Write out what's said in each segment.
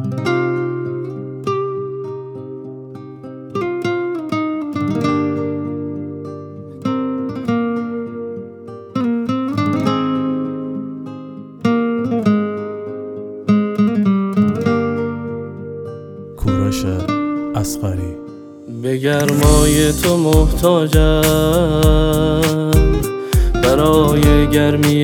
کوروش اصغری. به گرمای تو محتاجم، برای گرمی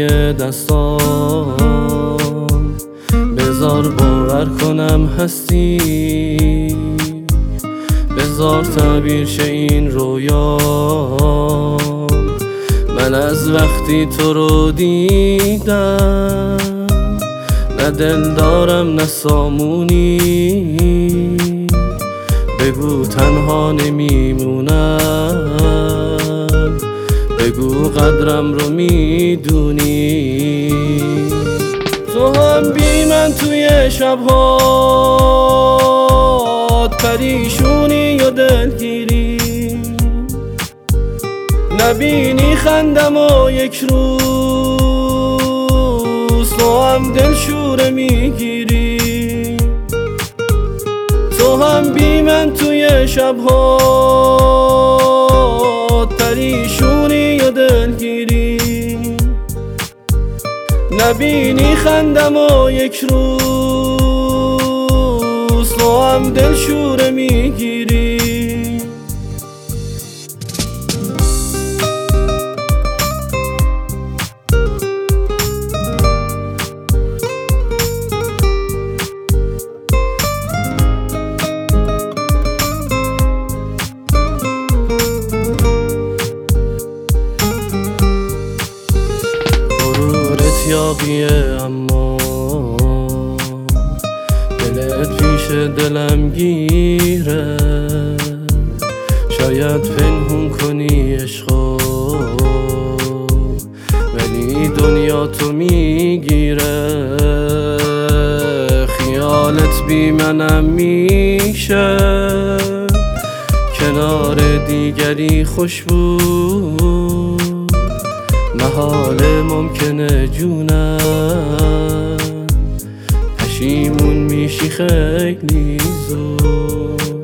دستام بذار باور کنم هستی، بذار تعبیر شه این رویام. من از وقتی تو رو دیدم نه دل دارم نه سامونی، بگو تنها نمیمونم، بگو قدرم رو میدونی. تو هم بی من توی شبهات پریشونی یا دلگیری، نبینی خندم و یک روز تو هم دلشوره میگیری. تو هم بی من توی شبهات پریشونی یا دلگیری، نبینی خندم و یک روز تو هم دلشوره میگیری. یابیه اما دلت پیش دلم گیره، شاید پنهون کنی عشقو ولی دنیا تو میگیره. خیالت بی منم میشه، کنار دیگری خوش بود، محاله ممکنه جونم، پشیمون میشی خیلی زود.